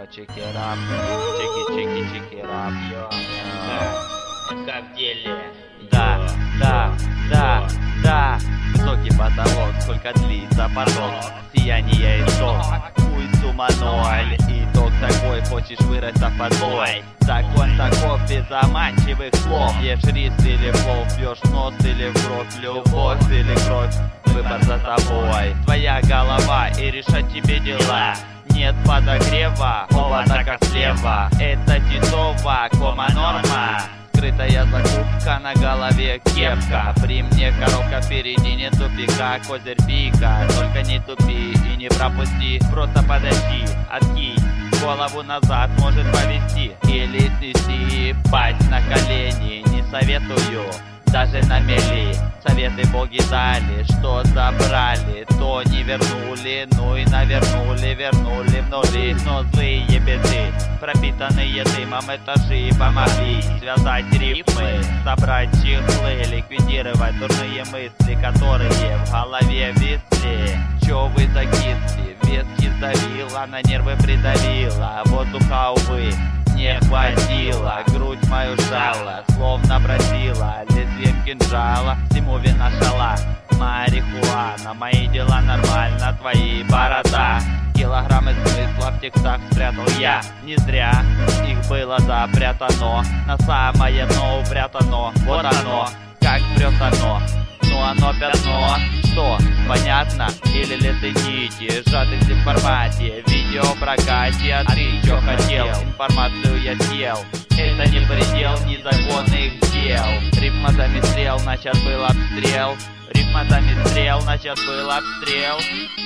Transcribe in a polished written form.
чекерап, чеки-чеки-чекерап, йо. Как в деле? Да. Высокий потолок, сколько длится поток, сияние и сок, хуй сумма ноль. Итог такой, хочешь вырасти под бой. Закон таков, без заманчивых слов. Ешь рис или плов, пьешь нос или в рот, любовь или кровь, выбор за тобой. Твоя голова и решать тебе дела. Нет подогрева, оба так слева. Это титова, кома норма. Скрытая закупка, на голове кепка. При мне коробка, впереди нет тупика. Козырь пика, только не тупи и не пропусти. Просто подожди, откинь голову назад, может повести. Или снести, пасть на колени. Не советую, даже на мели. Советы боги дали, что забрали, то не вернули. Ну и навернули, вернули в нули. Но злые беды, пропитанные дымом этажи помогли связать рифмы, собрать чехлы, ликвидировать дурные мысли, которые в голове висли. Чё вы закисли, вески сдавила, на нервы придавила. Воздуха, увы, не хватило, грудь мою жала, словно бросила лезвием кинжала. Всему вина шала, марихуана, мои дела нормально, твои борода. Килограммы смысла в текстах спрятал я, не зря их было запрятано. На самое дно упрятано, вот оно, как прет оно. Ну оно пятно, что, понятно? Или лесы нити, сжатых в формате, видео в прокате. А ты чё хотел? Информацию я съел. Это не предел незаконных дел. Рифма заместрел, начат был обстрел. Рифма заместрел, начат был обстрел.